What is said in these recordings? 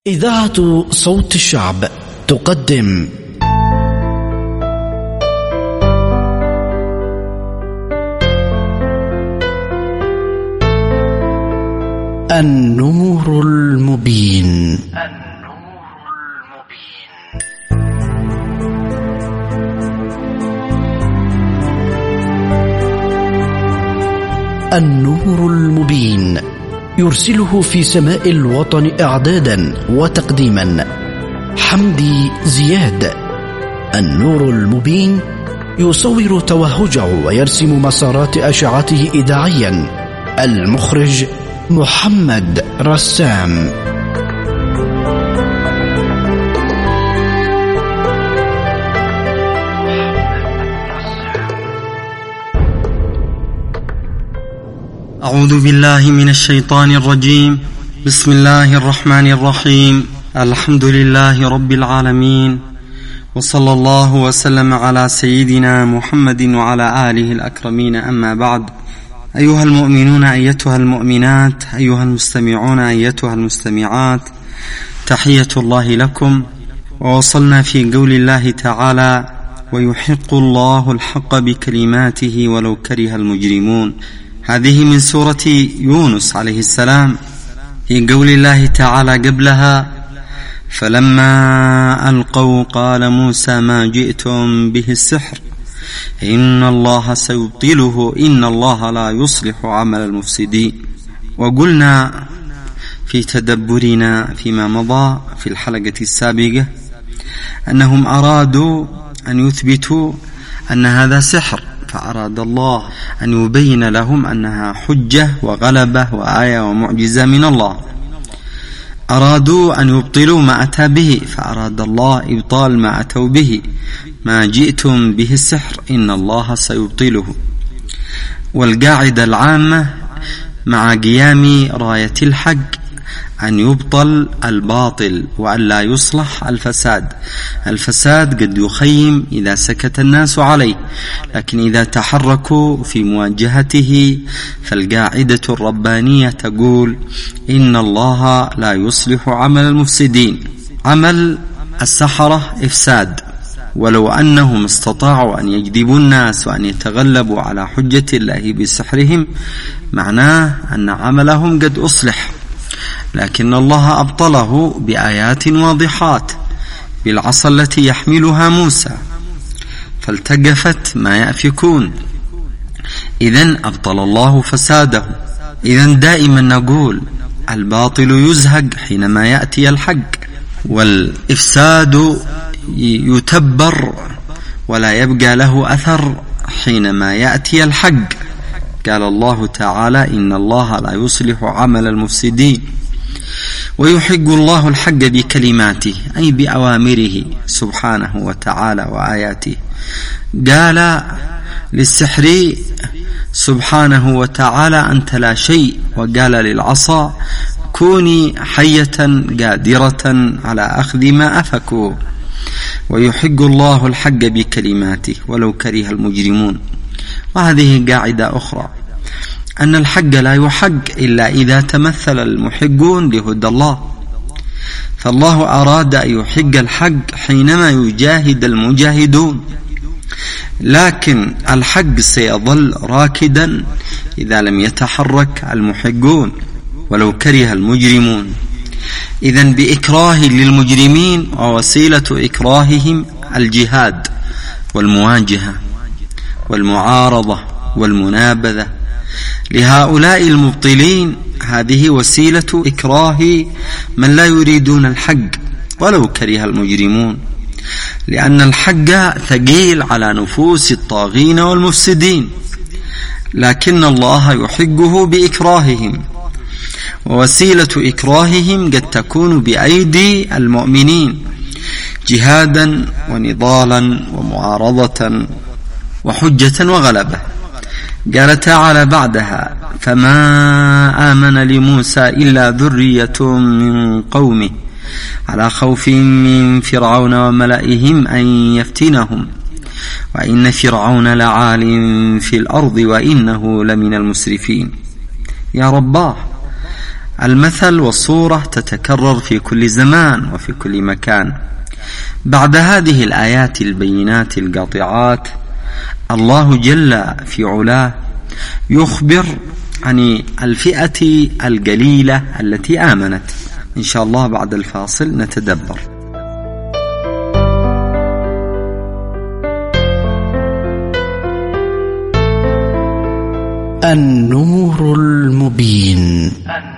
إذاعة صوت الشعب تقدم النور المبين. النور المبين يرسله في سماء الوطن إعدادا وتقديما حمدي زياد. النور المبين يصور توهجه ويرسم مسارات أشعته إذاعيا. المخرج محمد رسام. أعوذ بالله من الشيطان الرجيم. بسم الله الرحمن الرحيم. الحمد لله رب العالمين، وصلى الله وسلم على سيدنا محمد وعلى آله الأكرمين. أما بعد، أيها المؤمنون أيتها المؤمنات، أيها المستمعون أيتها المستمعات، تحية الله لكم. ووصلنا في قول الله تعالى: ويحق الله الحق بكلماته ولو كره المجرمون. هذه من سورة يونس عليه السلام. في قول الله تعالى قبلها: فلما ألقوا قال موسى ما جئتم به السحر إن الله سيبطله إن الله لا يصلح عمل المفسدين. وقلنا في تدبرنا فيما مضى في الحلقة السابقة أنهم أرادوا أن يثبتوا أن هذا سحر، فأراد الله أن يبين لهم أنها حجة وغلبة وآية ومعجزة من الله. أرادوا أن يبطلوا ما أتى به، فأراد الله إبطال ما أتوا به. ما جئتم به السحر إن الله سيبطله. والقاعدة العامة مع قيام راية الحق أن يبطل الباطل وأن لا يصلح الفساد. الفساد قد يخيم إذا سكت الناس عليه، لكن إذا تحركوا في مواجهته فالقاعدة الربانية تقول إن الله لا يصلح عمل المفسدين. عمل السحرة إفساد، ولو أنهم استطاعوا أن يجذبوا الناس وأن يتغلبوا على حجة الله بسحرهم معناه أن عملهم قد أصلح، لكن الله أبطله بآيات واضحات، بالعصا التي يحملها موسى فالتقفت ما يأفكون. إذن أبطل الله فساده. إذن دائما نقول الباطل يزهق حينما يأتي الحق، والإفساد يتبر ولا يبقى له أثر حينما يأتي الحق. قال الله تعالى إن الله لا يصلح عمل المفسدين. ويحق الله الحق بكلماته أي بأوامره سبحانه وتعالى وآياته. قال للسحر سبحانه وتعالى أنت لا شيء، وقال للعصا كوني حية قادرة على أخذ ما أفكوا. ويحق الله الحق بكلماته ولو كره المجرمون. وهذه قاعدة أخرى، أن الحق لا يحق إلا إذا تمثل المحقون لهدى الله. فالله أراد أن يحق الحق حينما يجاهد المجاهدون، لكن الحق سيظل راكدا إذا لم يتحرك المحقون ولو كره المجرمون. إذن بإكراه للمجرمين، ووسيلة إكراههم الجهاد والمواجهة والمعارضة والمنابذة لهؤلاء المبطلين. هذه وسيلة إكراه من لا يريدون الحق ولو كره المجرمون، لأن الحق ثقيل على نفوس الطاغين والمفسدين، لكن الله يحقه بإكراههم. ووسيلة إكراههم قد تكون بأيدي المؤمنين جهادا ونضالا ومعارضة وحجة وغلبة. قال تعالى بعدها: فما آمن لموسى إلا ذرية من قومه على خوف من فرعون وملئهم أن يفتنهم وإن فرعون لعال في الأرض وإنه لمن المسرفين. يا رباه، المثل والصورة تتكرر في كل زمان وفي كل مكان. بعد هذه الآيات البينات القاطعات، الله جل في علاه يخبر عن الفئة القليلة التي آمنت. إن شاء الله بعد الفاصل نتدبر. النور المبين.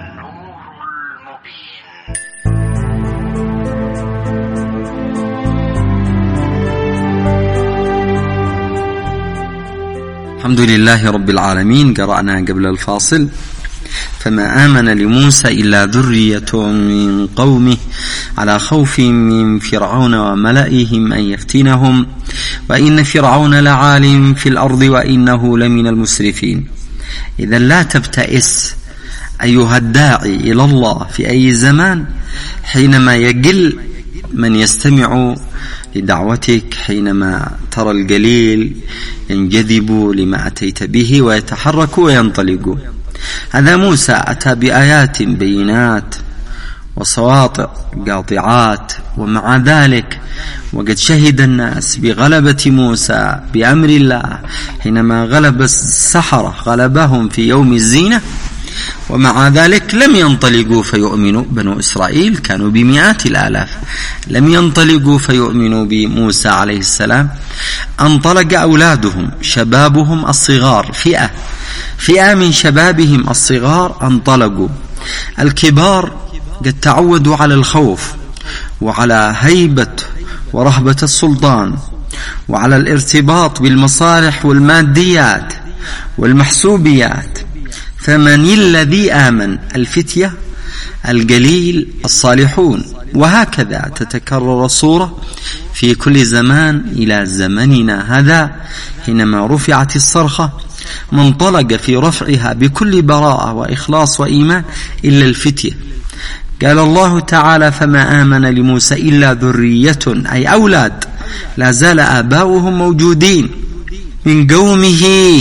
الحمد لله رب العالمين. قرأنا قبل الفاصل: فما آمن لموسى إلا ذرية من قومه على خوف من فرعون وملئهم أن يفتنهم وإن فرعون لعال في الأرض وإنه لمن المسرفين. إذا لا تبتئس أيها الداعي إلى الله في أي زمان حينما يقل من يستمع لدعوتك، حينما ترى القليل ينجذب لما أتيت به ويتحرك وينطلق. هذا موسى أتى بآيات بينات وسواطع قاطعات، ومع ذلك وقد شهد الناس بغلبة موسى بأمر الله حينما غلب السحرة، غلبهم في يوم الزينة، ومع ذلك لم ينطلقوا فيؤمنوا. بنو إسرائيل كانوا بمئات الآلاف، لم ينطلقوا فيؤمنوا بموسى عليه السلام. انطلق أولادهم شبابهم الصغار، فئة من شبابهم الصغار انطلقوا. الكبار قد تعودوا على الخوف وعلى هيبة ورهبة السلطان وعلى الارتباط بالمصالح والماديات والمحسوبيات. فمن الذي آمن؟ الفتية القليل الصالحون. وهكذا تتكرر الصورة في كل زمان إلى زمننا هذا. حينما رفعت الصرخة من طلق في رفعها بكل براءة وإخلاص وإيمان إلا الفتية. قال الله تعالى: فما آمن لموسى إلا ذرية، أي أولاد لا زال آباؤهم موجودين من قومه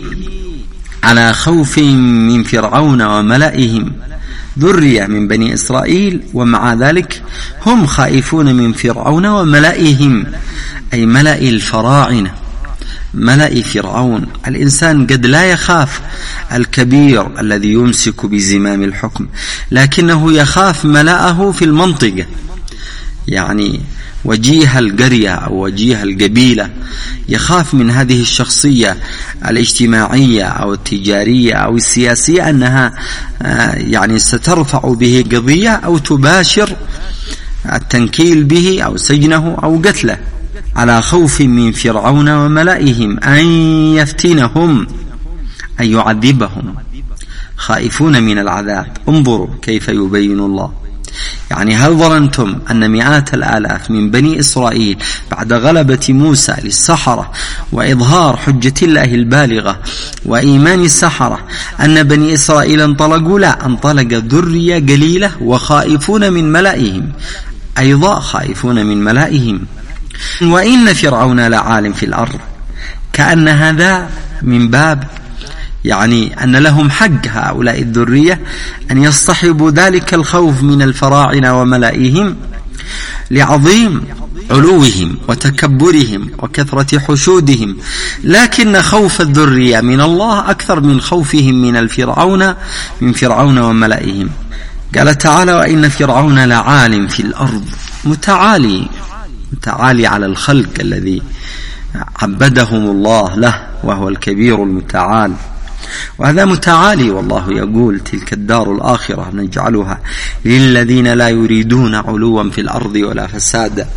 على خوف من فرعون وملئهم. ذرية من بني إسرائيل، ومع ذلك هم خائفون من فرعون وملئهم، أي ملأ الفراعنة، ملأ فرعون. الإنسان قد لا يخاف الكبير الذي يمسك بزمام الحكم، لكنه يخاف ملأه في المنطقة، يعني وجيه القرية أو وجيه القبيلة، يخاف من هذه الشخصية الاجتماعية أو التجارية أو السياسية أنها يعني سترفع به قضية أو تباشر التنكيل به أو سجنه أو قتله. على خوف من فرعون وملئهم أن يفتنهم، أن يعذبهم، خائفون من العذاب. انظروا كيف يبين الله. يعني هل ظننتم أن مئات الآلاف من بني إسرائيل بعد غلبة موسى للسحرة وإظهار حجة الله البالغة وإيمان السحرة أن بني إسرائيل انطلقوا؟ لا، انطلق ذرية قليلة وخائفون من ملئهم، أيضا خائفون من ملئهم. وإن فرعون لعال في الأرض، كأن هذا من باب يعني أن لهم حق هؤلاء الذرية أن يصطحبوا ذلك الخوف من الفراعنة وملائهم لعظيم علوهم وتكبرهم وكثرة حشودهم، لكن خوف الذرية من الله أكثر من خوفهم من فرعون وملائهم. قال تعالى: وإن فرعون لعال في الأرض، متعالي على الخلق الذي عبدهم الله له، وهو الكبير المتعال. وهذا متعالي، والله يقول: تلك الدار الآخرة نجعلها للذين لا يريدون علوا في الأرض ولا فسادا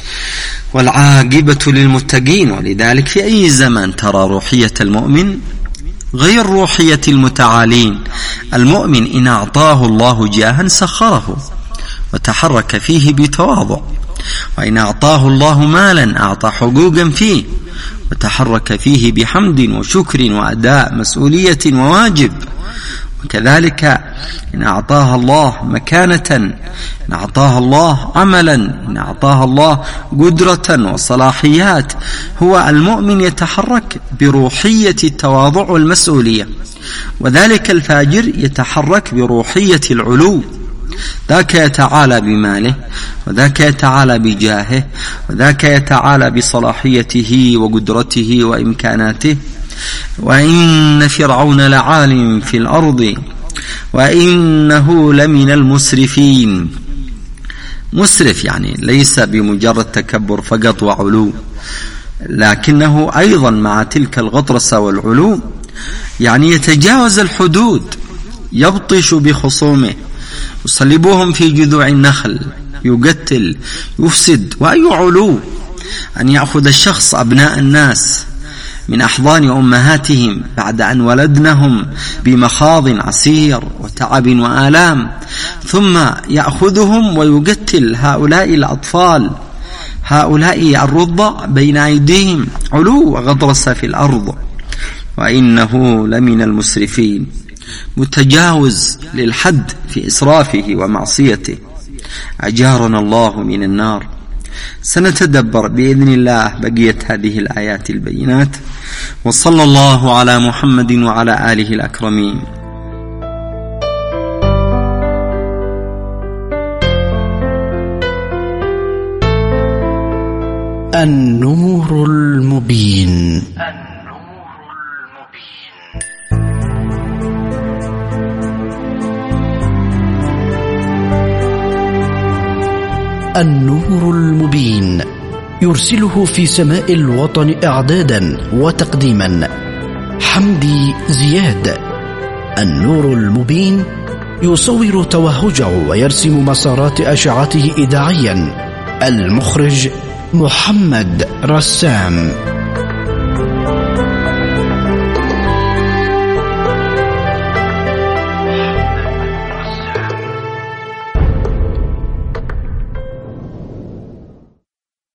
والعاقبة للمتقين. ولذلك في أي زمان ترى روحية المؤمن غير روحية المتعالين. المؤمن إن أعطاه الله جاها سخره وتحرك فيه بتواضع، وإن أعطاه الله مالا أعطى حقوقا فيه وتحرك فيه بحمد وشكر وأداء مسؤولية وواجب. وكذلك إن أعطاها الله مكانة، إن أعطاها الله عملا، إن أعطاها الله قدرة وصلاحيات، هو المؤمن يتحرك بروحية التواضع والمسؤولية، وذلك الفاجر يتحرك بروحية العلو. ذاك يتعالى بماله، وذاك يتعالى بجاهه، وذاك يتعالى بصلاحيته وقدرته وإمكاناته. وإن فرعون لعال في الأرض وإنه لمن المسرفين. مسرف يعني ليس بمجرد تكبر فقط وعلو، لكنه أيضا مع تلك الغطرسة والعلو يعني يتجاوز الحدود، يبطش بخصومه، يصلبوهم في جذوع النخل، يقتل، يفسد. وأي علو أن يأخذ الشخص أبناء الناس من أحضان أمهاتهم بعد أن ولدنهم بمخاض عسير وتعب وآلام، ثم يأخذهم ويقتل هؤلاء الأطفال، هؤلاء الرضع بين أيديهم. علو وغطرسة في الأرض. وإنه لمن المسرفين، متجاوز للحد في إسرافه ومعصيته. أجارنا الله من النار. سنتدبر بإذن الله بقية هذه الآيات البينات. وصلى الله على محمد وعلى آله الأكرمين. النور المبين. النور المبين يرسله في سماء الوطن إعدادا وتقديما حمدي زياد. النور المبين يصور توهجه ويرسم مسارات أشعته إذاعيا. المخرج محمد رسام.